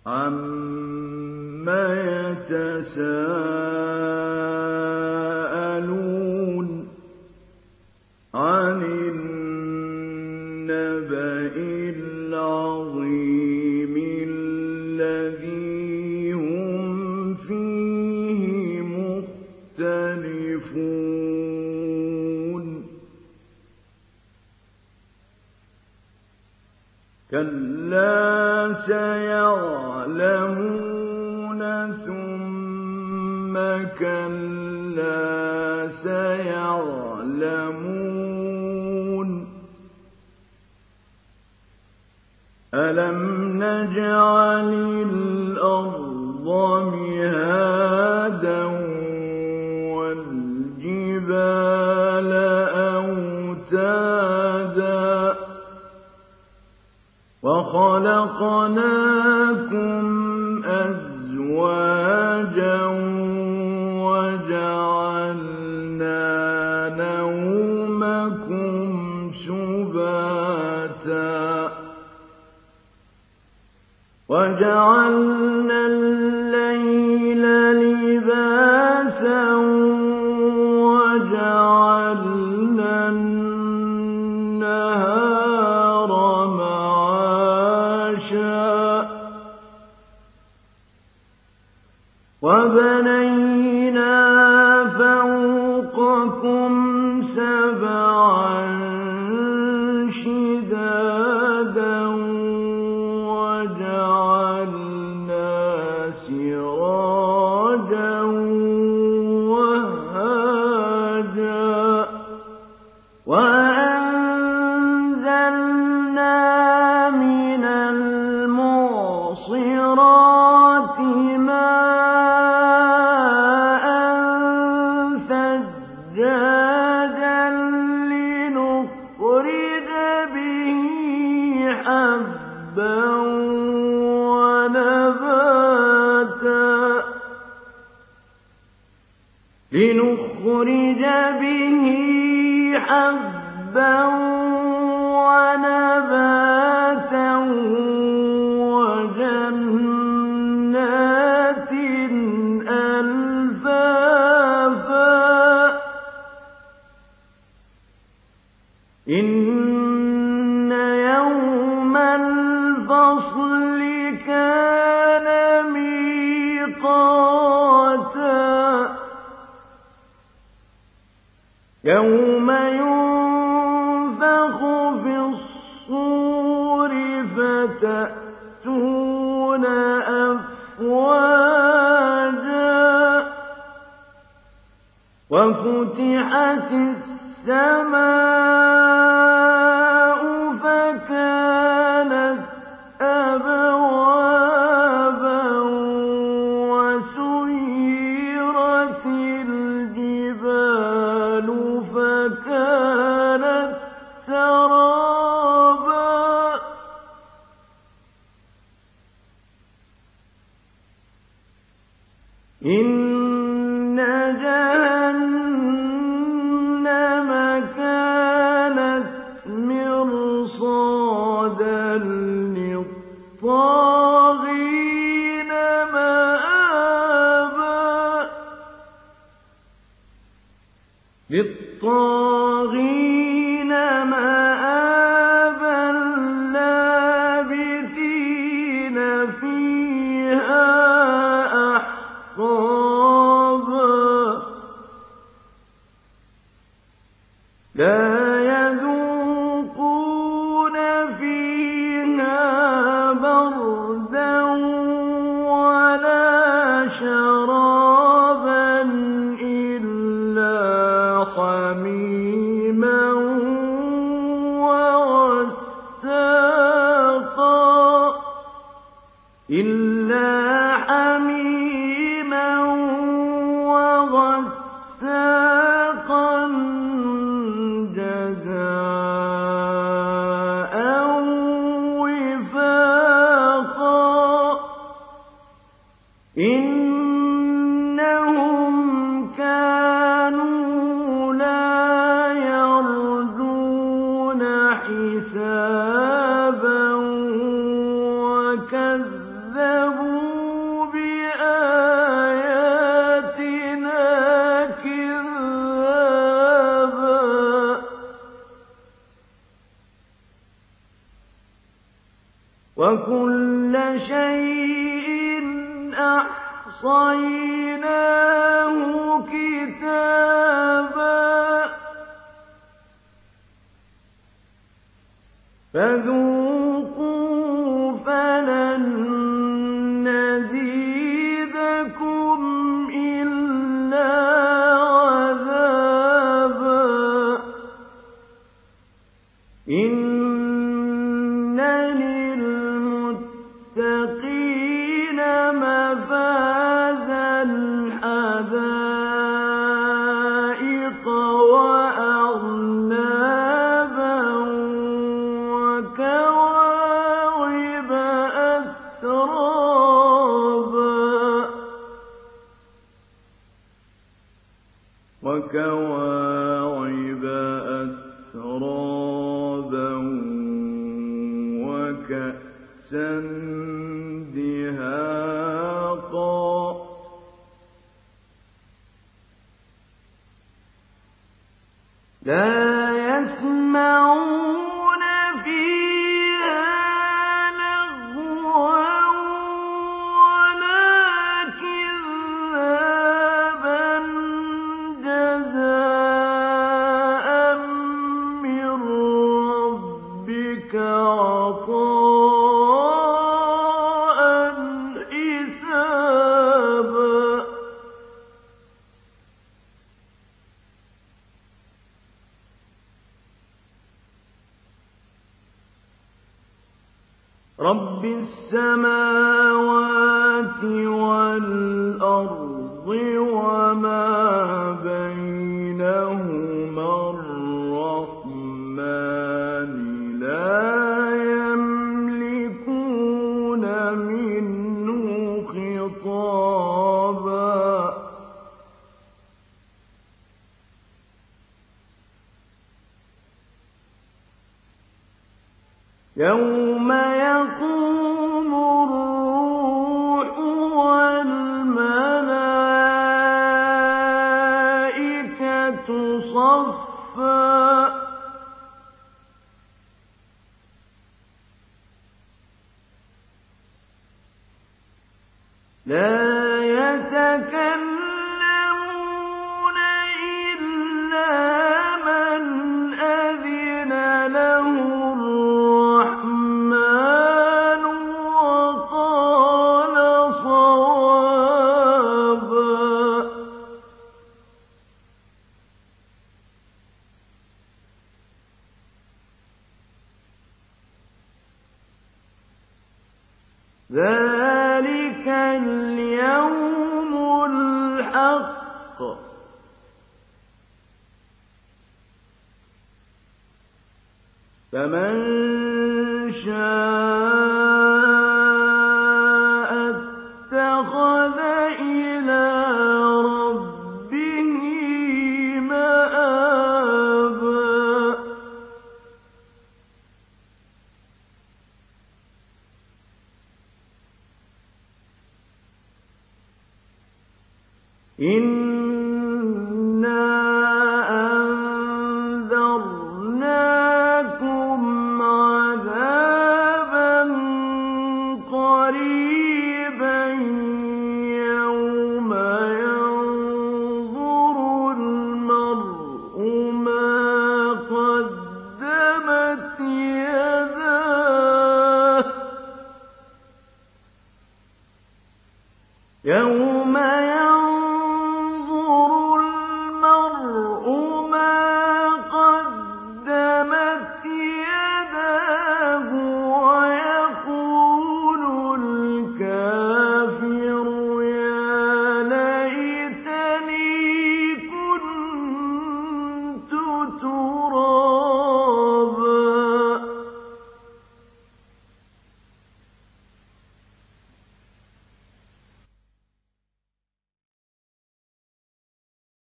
عَمَّ يَتَسَاءَلُونَ عَنِ النَّبَإِ الْعَظِيمِ الَّذِي هُمْ فِيهِ مُخْتَلِفُونَ كَلَّا سَيَعْلَمُونَ ثُمَّ كَلَّا سَيَعْلَمُونَ أَلَمْ نَجْعَلِ الْأَرْضَ مِهَادًا وَالْجِبَالَ أَوْتَادًا وَخَلَقْنَاكُمْ أَزْوَاجًا وَجَعَلْنَا نَوْمَكُمْ سُبَاتًا وَجَعَلْنَا اللَّيْلَ لِبَاسًا وَجَعَلْنَا النَّهَارَ مَعَاشًا وَبَنَيْنَا فَوْقَكُمْ سَبْعًا شِدَادًا وَجَعَلْنَا سِرَاجًا وَهَّاجًا وَأَنزَلْنَا مِنَ الْمُعْصِرَاتِ مَاءً ثَجَّاجًا لِّنُخْرِجَ بِهِ حَبًّا وَنَبَاتًا وَجَنَّاتٍ أَلْفَافًا إِنَّ يَوْمَ الْفَصْلِ كَانَ مِيقَاتًا يَوْمَ يُنفَخُ فِي الصُّورِ فَتَأْتُونَ أَفْوَاجًا وَفُتِحَتِ السَّمَاءُ فَكَانَتْ أَبْوَابًا وَسُيِّرَتِ الْجِبَالُ فَكَانَتْ سَرَابًا إِنَّ جَهَنَّمَ كَانَتْ مِرْصَادًا لِّلطَّاغِينَ مَآبًا لَّابِثِينَ فِيهَا أَحْقَابًا لَّا يَذُوقُونَ فِيهَا بَرْدًا وَلَا شَرَابًا إِلَّا حَمِيمًا وَغَسَّاقًا جَزَاءً وِفَاقًا إِنَّهُمْ كَانُوا لَا يَرْجُونَ حِسَابًا وَكَذَّبُوا كَذَّبُوا بِآيَاتِنَا كِذَّابًا وَكُلَّ شَيْءٍ أَحْصَيْنَاهُ كِتَابًا فَذُوقُوا فَلَن نَّزِيدَكُمْ إِلَّا عَذَابًا إِنَّ لِلْمُتَّقِينَ مَفَازًا حَدَائِقَ وَأَعْنَابًا وَكَوَاعِبَ أَتْرَابًا وَكَأْسًا دِهَاقًا لَا يَسْمَعُونَ فِيهَا لَغْوًا وَلَا كِذَّابًا جَزَاءً مِّن رَّبِّكَ عَطَاءً حِسَابًا رَبِّ السَّمَاوَاتِ وَالْأَرْضِ وَمَا بَيْنَهُمَا الرَّحْمَٰنِ لَا يَمْلِكُونَ مِنْهُ خِطَابًا يَوْمَ يَقُومُ الرُّوحُ وَالْمَلَائِكَةُ صَفًّا لَا يَتَكَلَّمُونَ إِلَّا مَنْ أَذِنَ لَهُ الرَّحْمَٰنُ وَقَالَ صَوَابًا ذَٰلِكَ الْيَوْمُ الْحَقُّ فَمَن شَاءَ اتَّخَذَ إِلَىٰ رَبِّهِ مَآبًا إِنَّا أَنذَرْنَاكُمْ عَذَابًا قَرِيبًا يَوْمَ يَنظُرُ الْمَرْءُ مَا قَدَّمَتْ يَدَاهُ